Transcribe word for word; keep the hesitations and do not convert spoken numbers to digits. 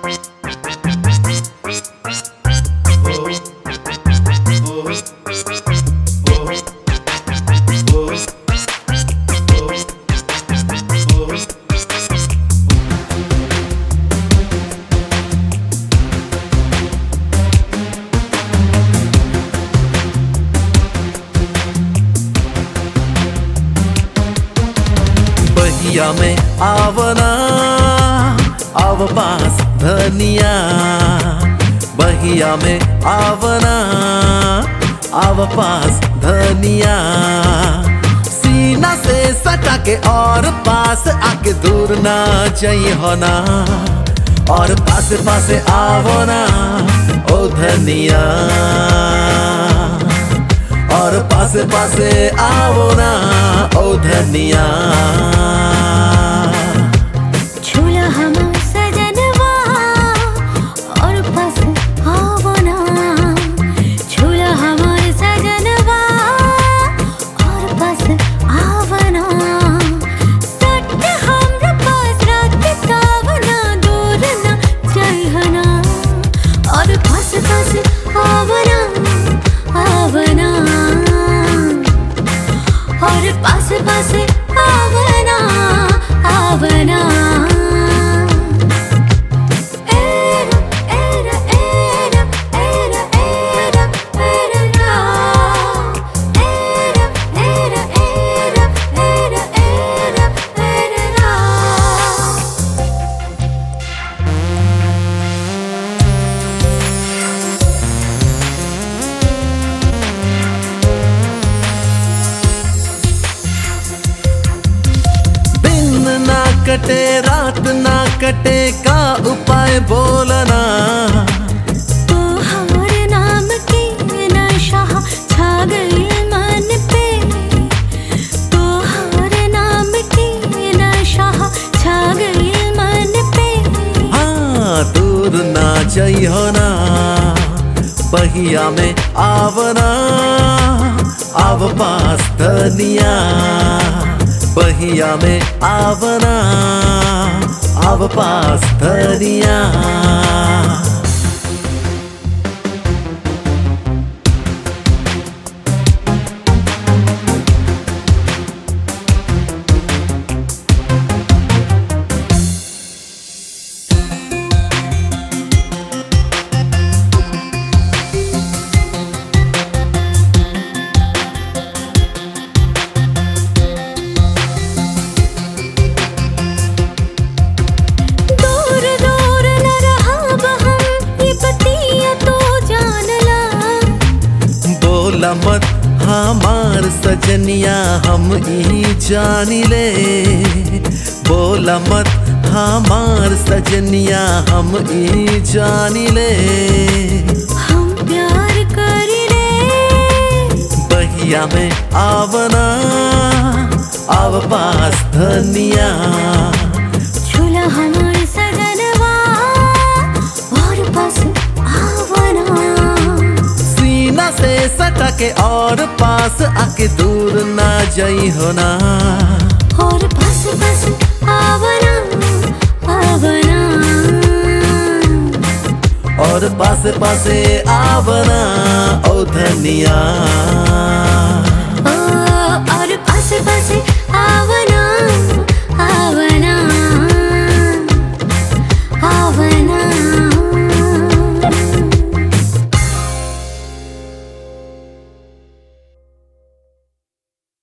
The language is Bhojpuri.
बहिया में आवना आव पास धनिया, बहिया में आवना आव पास धनिया, सीना से सटा के और पास आके दूर ना चाहिए होना, और पास पास आवो ना ओ धनिया, और पास पास आवो ना ओ धनिया। झूला हमार सजनवा और पास आवो ना, झूला हमार सजनवा और पास आवो ना, सट हमरा पास रात कावना दूर ना जाइह ना, और पास पास आवो ना आवो ना, और पास पास आवना आवना। एरा एरा एरा एरा एरा एरा रा, एरा एरा एरा एरा एरा एरा रा। कटे रात ना कटे का उपाय बोलना, तो हमारे नाम की नशा छा गई मन पे, तो हमारे नाम की नशा छा गई मन पे। हाँ दूर ना जाइयो ना, बहिया में आवना आव पास धनिया, बहिया में आवना आव पास धनिया। बोला मत हमार सजनिया हम ई जानी ले, बोला मत हमार सजनिया हम ई जानी ले, हम प्यार करी ले। बहिया में आवना आव पास धनिया, झूला हमार सजनवा और पास आवना, सीना से सटा के और पास आके दूर ना जाई होना, और पास पास आवना आवना, और पास पास आवना ओ धनिया, ओ और पास पास